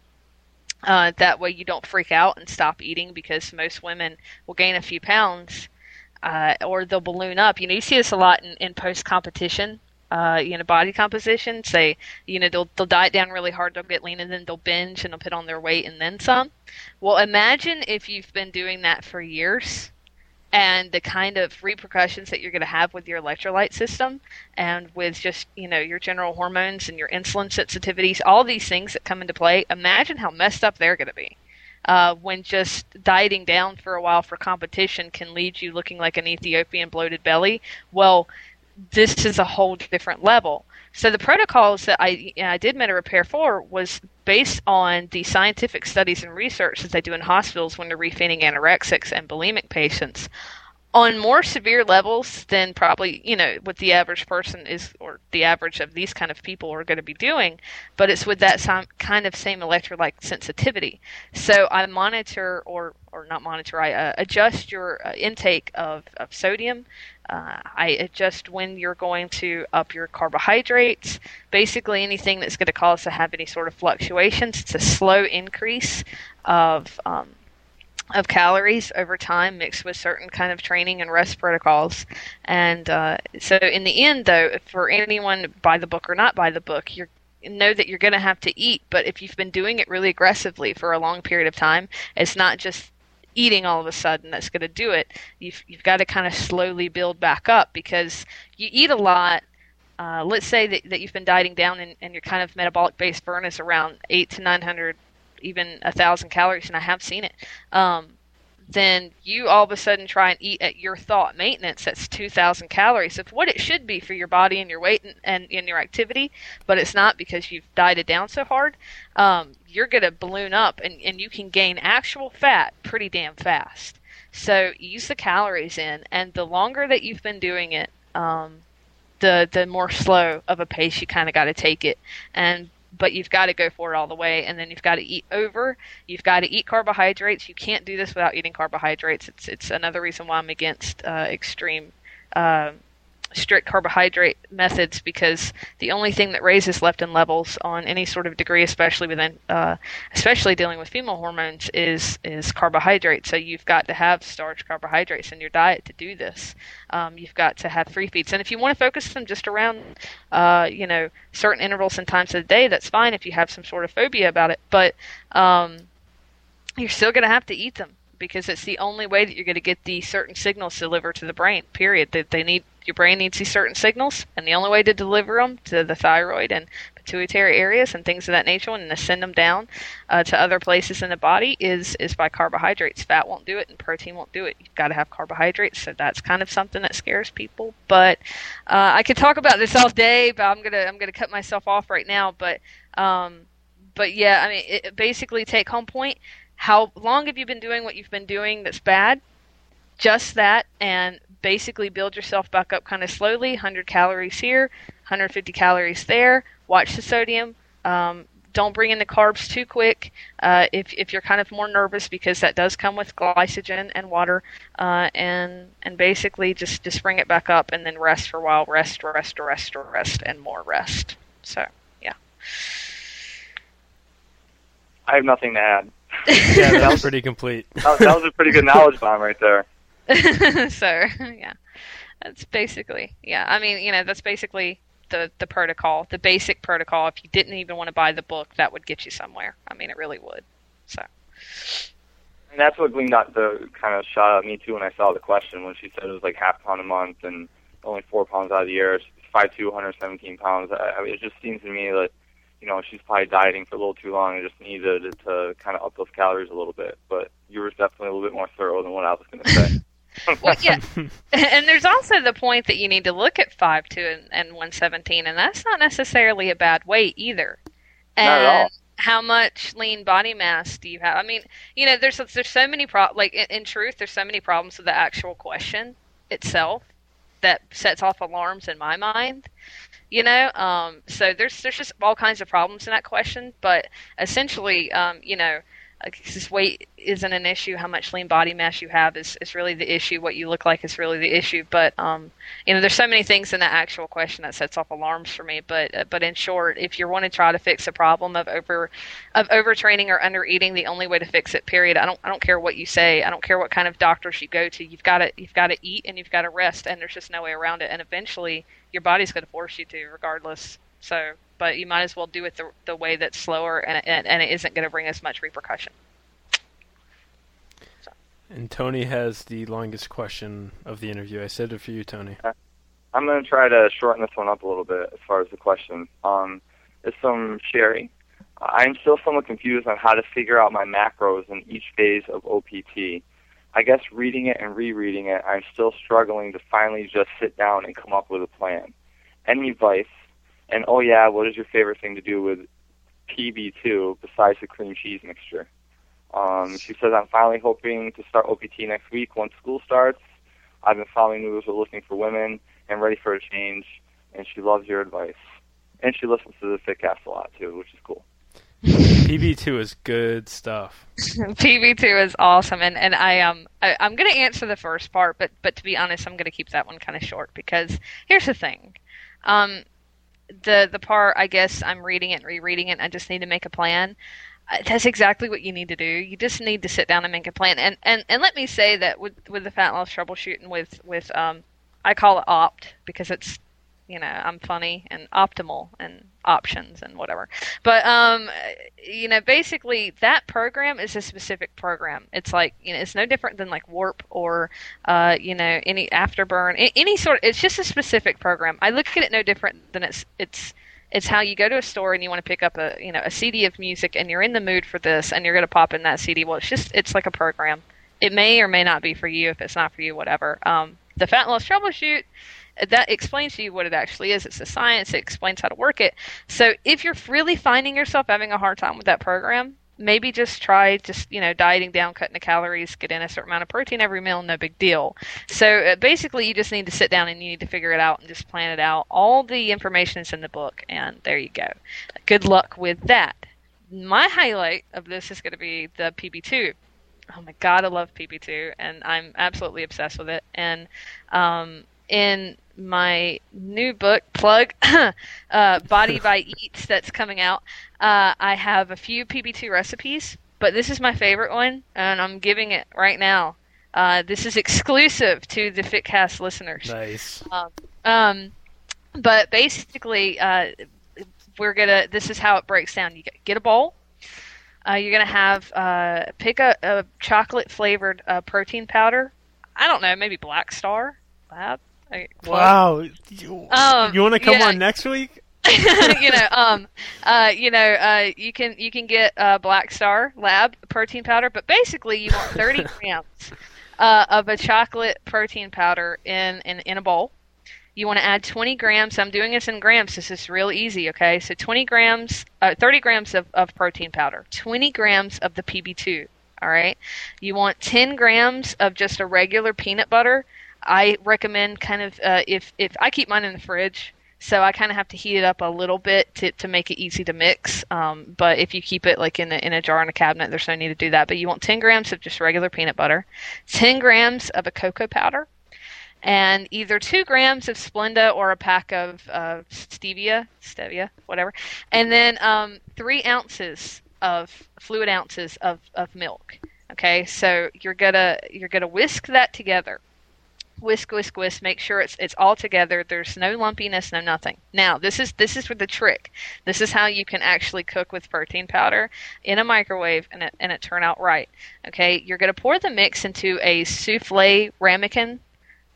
That way you don't freak out and stop eating, because most women will gain a few pounds or they'll balloon up. You see this a lot in post-competition. Body composition, say, they'll diet down really hard, they'll get lean, and then they'll binge and they'll put on their weight and then some. Well, imagine if you've been doing that for years, and the kind of repercussions that you're going to have with your electrolyte system and with just, your general hormones and your insulin sensitivities, all these things that come into play. Imagine how messed up they're going to be. When just dieting down for a while for competition can lead you looking like an Ethiopian bloated belly. Well, this is a whole different level. So the protocols that I did Meta Repair for was based on the scientific studies and research that they do in hospitals when they're refeeding anorexics and bulimic patients on more severe levels than probably, what the average person is, or the average of these kind of people are going to be doing, but it's with that kind of same electrolyte sensitivity. So I monitor, or not monitor, I adjust your intake of sodium. I adjust when you're going to up your carbohydrates, basically anything that's going to cause to have any sort of fluctuations. It's a slow increase of calories over time, mixed with certain kind of training and rest protocols. And so in the end, though, for anyone by the book or not by the book, know that you're going to have to eat. But if you've been doing it really aggressively for a long period of time, it's not just eating all of a sudden that's going to do it. You've got to kind of slowly build back up, because you eat a lot. Let's say that you've been dieting down and your kind of metabolic base burn is around 800 to 900, even 1,000 calories, and I have seen it. Then you all of a sudden try and eat at your thought maintenance. That's 2,000 calories of what it should be for your body and your weight and your activity, but it's not, because you've dieted down so hard. You're going to balloon up, and you can gain actual fat pretty damn fast. So use the calories in, and the longer that you've been doing it, the more slow of a pace you kind of got to take it. But you've got to go for it all the way, and then you've got to eat over. You've got to eat carbohydrates. You can't do this without eating carbohydrates. It's another reason why I'm against extreme strict carbohydrate methods, because the only thing that raises leptin levels on any sort of degree, especially dealing with female hormones, is carbohydrates. So you've got to have starch carbohydrates in your diet to do this. You've got to have free feeds, and if you want to focus them just around certain intervals and times of the day, that's fine if you have some sort of phobia about it, but you're still going to have to eat them, because it's the only way that you're going to get the certain signals delivered to the brain, period. Your brain needs these certain signals, and the only way to deliver them to the thyroid and pituitary areas and things of that nature, and to send them down to other places in the body is by carbohydrates. Fat won't do it, and protein won't do it. You've got to have carbohydrates, so that's kind of something that scares people. But I could talk about this all day, but I'm gonna cut myself off right now. But yeah, I mean, basically, take home point: how long have you been doing what you've been doing that's bad? Just that, and basically build yourself back up kind of slowly. 100 calories here, 150 calories there. Watch the sodium. Don't bring in the carbs too quick if you're kind of more nervous, because that does come with glycogen and water. And basically just bring it back up, and then rest for a while. Rest, and more rest. So, yeah. I have nothing to add. Yeah, that was pretty complete. That was a pretty good knowledge bomb right there. So, yeah, that's basically, I mean, that's basically the protocol, the basic protocol. If you didn't even want to buy the book, that would get you somewhere. I mean, it really would. So, and that's what Glean got the kind of shot at me too when I saw the question, when she said it was like half pound a month and only 4 pounds out of the year. 5'2", 117 pounds. I mean, it just seems to me that she's probably dieting for a little too long and just needed to kind of up those calories a little bit. But you were definitely a little bit more thorough than what I was going to say. Well, yeah, and there's also the point that you need to look at 5'2" and 117, and that's not necessarily a bad weight either. And not at all. How much lean body mass do you have? I mean, there's so many in truth, there's so many problems with the actual question itself that sets off alarms in my mind. So there's just all kinds of problems in that question, but essentially, this weight isn't an issue. How much lean body mass you have is really the issue. What you look like is really the issue. But there's so many things in that actual question that sets off alarms for me. But in short, if you want to try to fix a problem of overtraining or undereating, the only way to fix it, period. I don't care what you say. I don't care what kind of doctors you go to. You've got to eat and you've got to rest, and there's just no way around it. And eventually, your body's going to force you to, regardless. So. But you might as well do it the way that's slower and it isn't going to bring as much repercussion. So. And Tony has the longest question of the interview. I said it for you, Tony. I'm going to try to shorten this one up a little bit as far as the question. It's from Sherry. I'm still somewhat confused on how to figure out my macros in each phase of OPT. I guess reading it and rereading it, I'm still struggling to finally just sit down and come up with a plan. Any advice? And, oh yeah, what is your favorite thing to do with PB2 besides the cream cheese mixture? She says, I'm finally hoping to start OPT next week once school starts. I've been following Noodles Are Looking for Women and ready for a change, and she loves your advice. And she listens to the Fitcast a lot, too, which is cool. PB2 is good stuff. PB2 is awesome, and I'm going to answer the first part, but to be honest, I'm going to keep that one kind of short, because here's the thing. The part, I guess, I'm reading it and rereading it, I just need to make a plan. That's exactly what you need to do. You just need to sit down and make a plan. And let me say that with the fat loss troubleshooting with I call it OPT because it's, I'm funny, and optimal and options and whatever. But, basically that program is a specific program. It's like, it's no different than like Warp or, any Afterburn, any sort. It's just a specific program. I look at it no different than it's how you go to a store and you want to pick up a CD of music and you're in the mood for this and you're going to pop in that CD. Well, it's like a program. It may or may not be for you. If it's not for you, whatever. The fat loss troubleshoot, that explains to you what it actually is. It's a science. It explains how to work it. So if you're really finding yourself having a hard time with that program, maybe just try dieting down, cutting the calories, get in a certain amount of protein every meal, no big deal. So basically you just need to sit down and you need to figure it out and just plan it out. All the information is in the book, and there you go. Good luck with that. My highlight of this is going to be the PB2. Oh my God, I love PB2, and I'm absolutely obsessed with it. And in my new book, Plug, Body by Eats, that's coming out, I have a few PB2 recipes, but this is my favorite one, and I'm giving it right now. This is exclusive to the Fitcast listeners. Nice. But basically, this is how it breaks down. You get a bowl. You're going to have, pick a chocolate-flavored protein powder. I don't know, maybe Black Star Lab. Wow. You want to come on next week? You can get Black Star Lab protein powder, but basically you want 30 grams of a chocolate protein powder in a bowl. You want to add 20 grams. I'm doing this in grams. This is real easy, okay? So 30 grams of protein powder, 20 grams of the PB2, all right? You want 10 grams of just a regular peanut butter. I recommend kind of, if I keep mine in the fridge, so I kind of have to heat it up a little bit to make it easy to mix. But if you keep it like in a jar in a cabinet, there's no need to do that. But you want 10 grams of just regular peanut butter, 10 grams of a cocoa powder, and either 2 grams of Splenda or a pack of stevia, whatever, and then 3 ounces of fluid ounces of milk. Okay, so you're gonna whisk that together. Whisk. Make sure it's all together. There's no lumpiness, no nothing. Now, this is for the trick. This is how you can actually cook with protein powder in a microwave and it turn out right. Okay, you're going to pour the mix into a souffle ramekin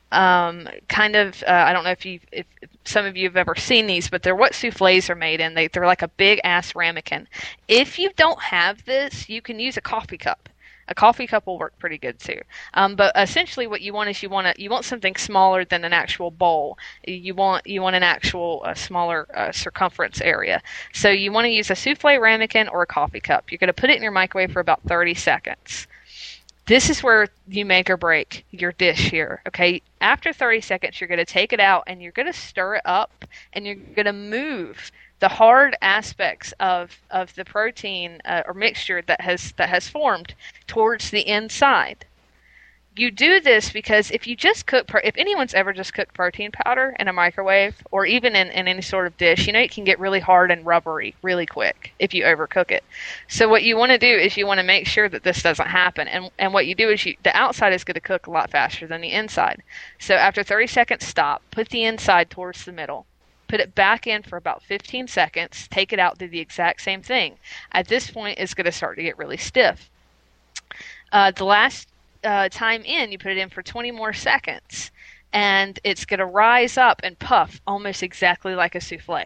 kind of, I don't know if some of you have ever seen these, but they're what soufflés are made in. They're like a big ass ramekin. If you don't have this, you can use a coffee cup. A coffee cup will work pretty good too. But essentially, what you want is you want something smaller than an actual bowl. You want an actual smaller circumference area. So you want to use a souffle ramekin or a coffee cup. You're going to put it in your microwave for about 30 seconds. This is where you make or break your dish here, okay? After 30 seconds, you're going to take it out and you're going to stir it up and you're going to move the hard aspects of the protein or mixture that has formed towards the inside. You do this because if you just if anyone's ever just cooked protein powder in a microwave or even in any sort of dish, it can get really hard and rubbery really quick if you overcook it. So what you want to do is you want to make sure that this doesn't happen. And what you do is the outside is going to cook a lot faster than the inside. So after 30 seconds, stop, put the inside towards the middle. Put it back in for about 15 seconds, take it out, do the exact same thing. At this point, it's going to start to get really stiff. The last time in, you put it in for 20 more seconds, and it's going to rise up and puff almost exactly like a souffle.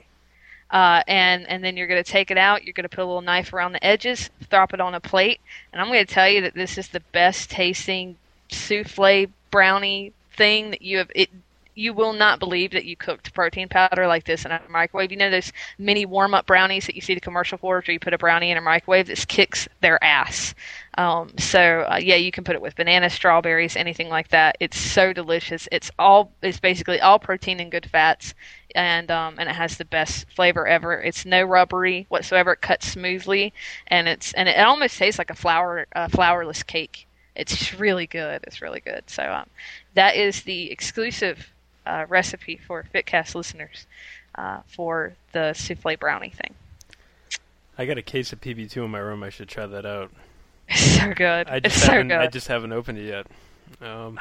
And then you're going to take it out, you're going to put a little knife around the edges, drop it on a plate, and I'm going to tell you that this is the best tasting souffle brownie thing that you have. You will not believe that you cooked protein powder like this in a microwave. You know those mini warm-up brownies that you see the commercial for, where you put a brownie in a microwave? This kicks their ass. Yeah, you can put it with bananas, strawberries, anything like that. It's so delicious. It's basically all protein and good fats, and it has the best flavor ever. It's no rubbery whatsoever. It cuts smoothly, and it almost tastes like a flourless cake. It's really good. It's really good. So that is the exclusive recipe for FitCast listeners for the souffle brownie thing. I got a case of PB2 in my room. I should try that out. It's so good. I just haven't opened it yet. Well,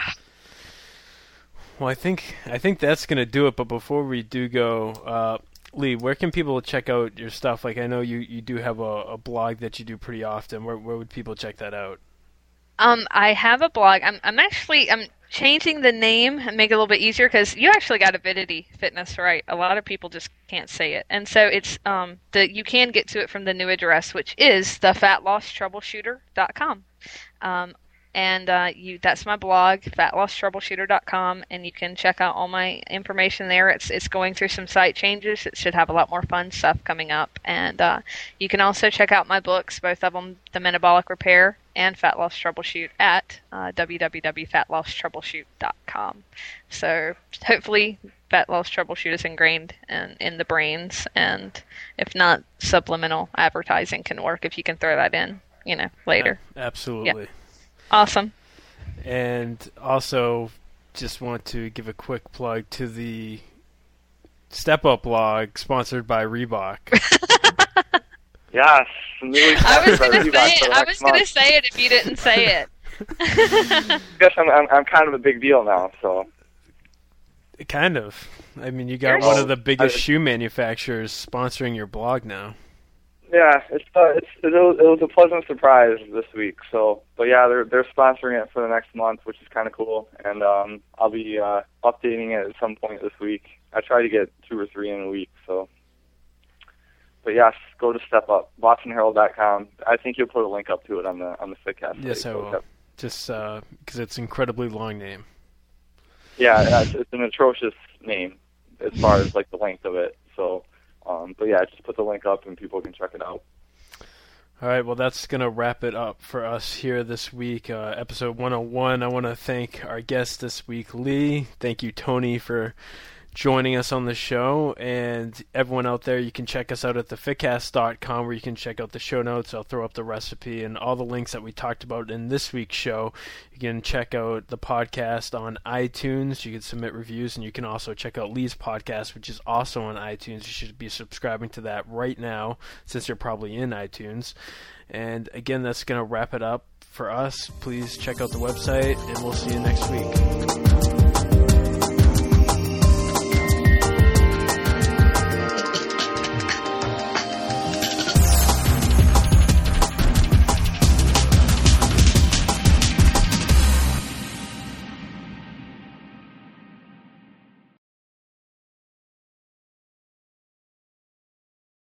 I think that's gonna do it. But before we do go, Lee, where can people check out your stuff? Like, I know you do have a blog that you do pretty often. Where would people check that out? I have a blog. I'm changing the name and make it a little bit easier because you actually got Avidity Fitness right. A lot of people just can't say it, and so it's you can get to it from the new address, which is thefatlosstroubleshooter.com. And that's my blog, fatlosstroubleshooter.com, and you can check out all my information there. It's going through some site changes. It should have a lot more fun stuff coming up. And you can also check out my books, both of them, The Metabolic Repair and Fat Loss Troubleshoot, at www.fatlosstroubleshoot.com. So hopefully Fat Loss Troubleshoot is ingrained in the brains, and if not, subliminal advertising can work if you can throw that in, later. Absolutely. Yeah. Awesome. And also, just want to give a quick plug to the Step Up blog, sponsored by Reebok. Yes, I was going to say it if you didn't say it. I guess I'm kind of a big deal now, so. Kind of. I mean, you got one of the biggest shoe manufacturers sponsoring your blog now. Yeah, it was a pleasant surprise this week. So, but yeah, they're sponsoring it for the next month, which is kind of cool. And I'll be updating it at some point this week. I try to get 2 or 3 in a week. So, but yes, go to Step Up, BostonHerald.com. I think you'll put a link up to it on the FitCast. Yes, I will. Just because it's an incredibly long name. Yeah, it's an atrocious name as far as like the length of it. So. But yeah, just put the link up and people can check it out. All right, well, that's going to wrap it up for us here this week, episode 101. I want to thank our guest this week, Lee. Thank you, Tony, for joining us on the show. And everyone out there, you can check us out at thefitcast.com, where you can check out the show notes. I'll throw up the recipe and all the links that we talked about in this week's show. You can check out the podcast on iTunes. You can submit reviews, and you can also check out Lee's podcast, which is also on iTunes. You should be subscribing to that right now, since you're probably in iTunes. And again, that's going to wrap it up for us. Please check out the website, and we'll see you next week.